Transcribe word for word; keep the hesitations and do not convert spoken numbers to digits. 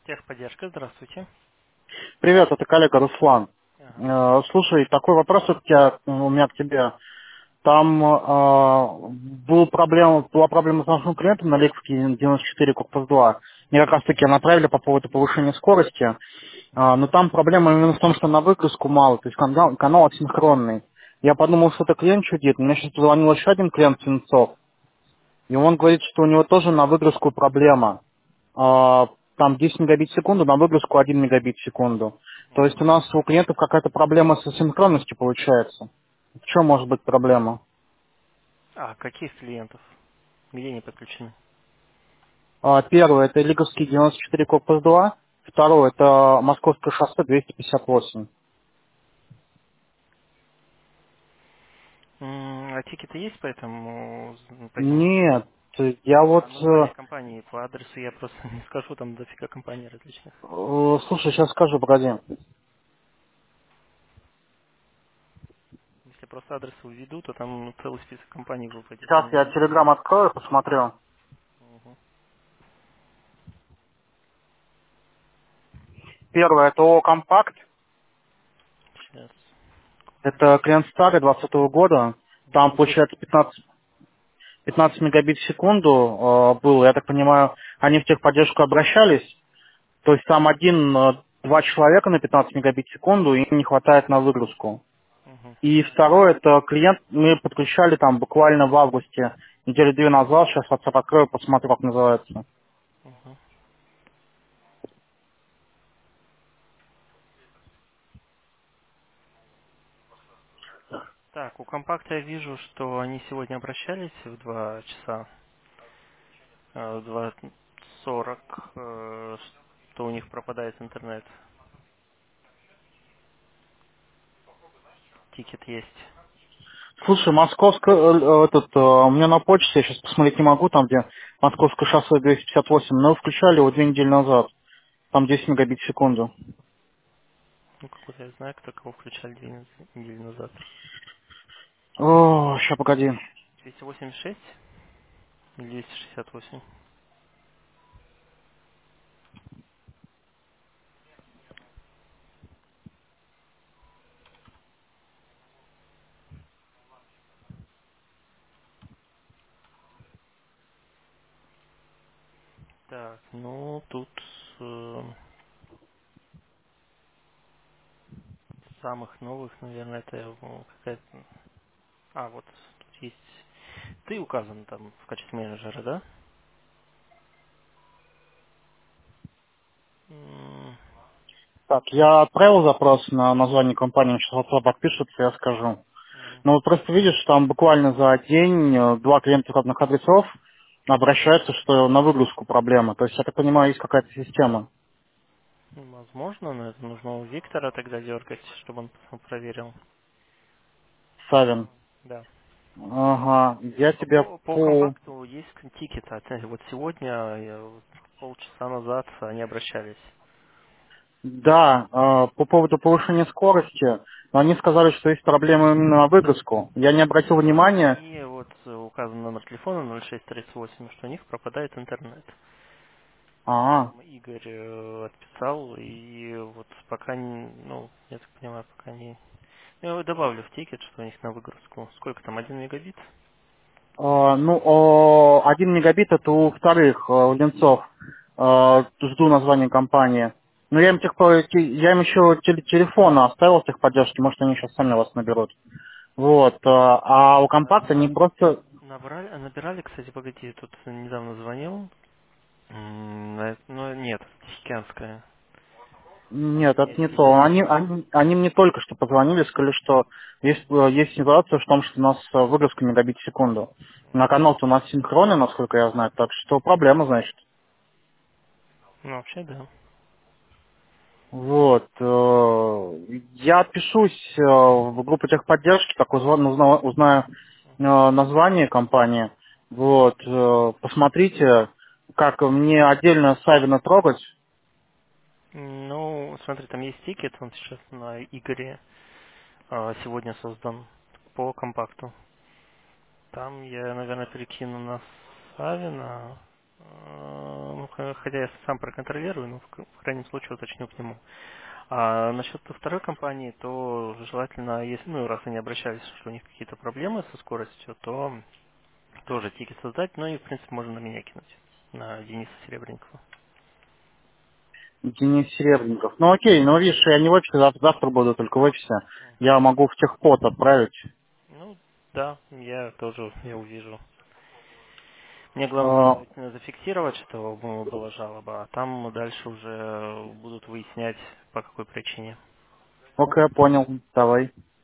Техподдержка, здравствуйте. Привет, это коллега Руслан. Ага. Э, Слушай, такой вопрос у тебя, у меня к тебе. Там э, был проблема, была проблема с нашим клиентом на Лекске девяносто четыре Корпус два. Мне как раз таки направили по поводу повышения скорости. Э, но там проблема именно в том, что на выгрузку мало, то есть канал, канал асинхронный. Я подумал, что это клиент чудит. Мне сейчас позвонил еще один клиент Свинцов. И он говорит, что у него тоже на выгрузку проблема. А, Там десять мегабит в секунду, на выгрузку один мегабит в секунду. То есть у нас у клиентов какая-то проблема со синхронностью получается. В чем может быть проблема? А каких клиентов? Где они подключены? А, Первое это Лиговский девяносто четыре Корпус два. Второе это Московское шоссе двести пятьдесят восемь. М, А тикеты есть по этому, по этим Нет, случаям? я вот... А э, название компании по адресу я просто не скажу, там дофига компаний различных. э, Слушай, сейчас скажу, погоди. Если просто адрес введу, то там ну, целый список компаний выпадет. Сейчас я Не- Телеграм открою, посмотрю. Мгм. Первое это ООО «Компакт». Сейчас. Это клиент старый двадцатого года. Там девятьсот. получается пятнадцать пятнадцать мегабит в секунду э, было. Я так понимаю, они в техподдержку обращались. То есть там один, э, два человека на пятнадцать мегабит в секунду, им не хватает на выгрузку. Мгм. И второе, это клиент, мы подключали там буквально в августе, недели две назад, сейчас WhatsApp открою, посмотрю, как называется. Мгм. Так, у компакта я вижу, что они сегодня обращались в два часа, э, в два сорок, э, что у них пропадает интернет. Тикет есть. Слушай, московское, э, э, этот, э, у меня на почте, я сейчас посмотреть не могу, там где Московское шоссе двести пятьдесят восемь, но включали его две недели назад, там десять мегабит в секунду. Ну, какой-то я знаю, кто кого включали две нед- недели назад. О, сейчас погоди. двести восемьдесят шесть или двести шестьдесят восемь? Так, ну, тут э, самых новых, наверное, это э, какая-то... А, вот тут есть... Ты указан там в качестве менеджера, да? М, Так, я отправил запрос на название компании, сейчас WhatsApp подпишется, я скажу. м, Ну, вот просто видишь, там буквально за день э, два клиента разных адресов обращаются, что на выгрузку проблема. То есть, я так понимаю, есть какая-то система. Возможно, но это нужно у Виктора тогда дергать, чтобы он потом проверил. Савин. Да. Ага, я По, тебе по- по по... компакту есть тикет. а ты- Вот сегодня, я вот полчаса назад они обращались. Да, э, по поводу повышения скорости, но они сказали, что есть проблемы именно на выгрузку. Я не обратил внимания. И вот э, указан номер телефона ноль шесть тридцать восемь, что у них пропадает интернет. А, Там Игорь э, отписал, и вот пока, не- ну, я так понимаю, пока не... Я его добавлю в тикет, что у них на выгрузку. Сколько там, один мегабит? э, ну, о, один мегабит это у вторых, э, у Ленцов. Э, жду название компании. Но я им, тех, я им еще теле- телефон оставил техподдержки, может они сейчас сами вас наберут. Вот, э, а у компакта они А, просто... набрали, а набирали, кстати, погоди, тут недавно звонил. М, на- Ну, нет, Тихоокеанская. Нет, Может, это не не сильно то. не Они, то. они, они мне только что позвонили, сказали, что есть, э, есть ситуация в том, что у нас э, выгрузка мегабит в секунду. На канал-то у нас синхронный, насколько я знаю, так что проблема, значит. Ну, вообще, да. Вот. э, Я отпишусь э, в группу техподдержки, как узна- узна- узнаю э, название компании. Вот. э, Посмотрите, как мне отдельно Савина трогать. Ну, смотри, там есть тикет, он сейчас на Игоре а, сегодня создан по компакту. Там я, наверное, перекину на Савина. Э, Ну, х- хотя я сам проконтролирую, но в к- в крайнем случае уточню к нему. А насчет второй компании, то желательно, если, ну, раз они обращались, что у них какие-то проблемы со скоростью, то тоже тикет создать, ну и, в принципе, можно на меня кинуть, на Дениса Серебренникова. Денис Серебренников. Ну окей, ну видишь, я не в офисе, зав- завтра буду только в офисе. Я могу в техпод отправить. Ну, да, я тоже, я увижу. Мне главное А, сделать, э, зафиксировать, что ну, была жалоба, а там дальше уже будут выяснять, по какой причине. окей, понял, давай.